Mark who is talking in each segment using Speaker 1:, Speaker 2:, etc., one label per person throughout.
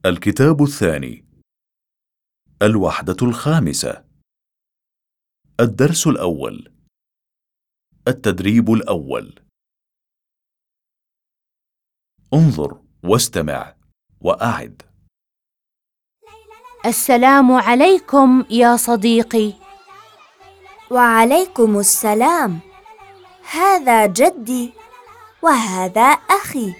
Speaker 1: الكتاب الثاني. الوحدة الخامسة. الدرس الأول. التدريب الأول. انظر واستمع وأعد.
Speaker 2: السلام عليكم يا صديقي.
Speaker 3: وعليكم السلام. هذا جدي وهذا أخي.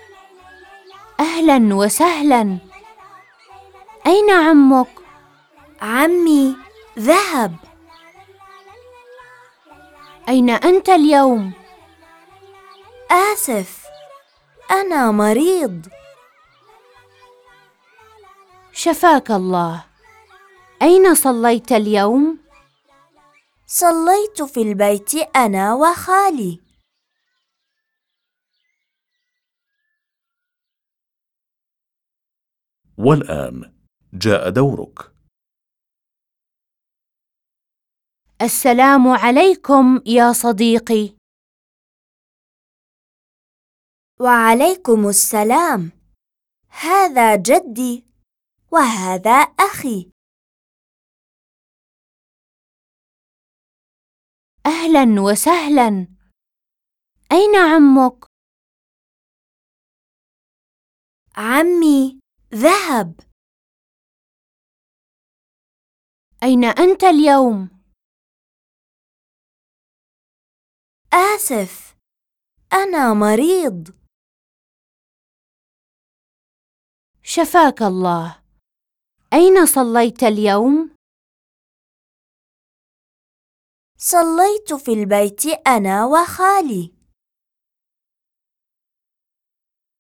Speaker 2: أهلا وسهلا. أين عمك؟
Speaker 3: عمي ذهب.
Speaker 2: أين أنت اليوم؟
Speaker 3: آسف، أنا مريض.
Speaker 2: شفاك الله. أين صليت اليوم؟
Speaker 3: صليت في البيت أنا وخالي.
Speaker 1: والآن جاء دورك.
Speaker 2: السلام عليكم يا صديقي.
Speaker 3: وعليكم السلام. هذا جدي وهذا أخي.
Speaker 2: أهلا وسهلا. أين عمك؟
Speaker 3: عمي ذهب.
Speaker 2: أين أنت اليوم؟
Speaker 3: آسف، أنا مريض.
Speaker 2: شفاك الله. أين صليت اليوم؟
Speaker 3: صليت في البيت أنا وخالي.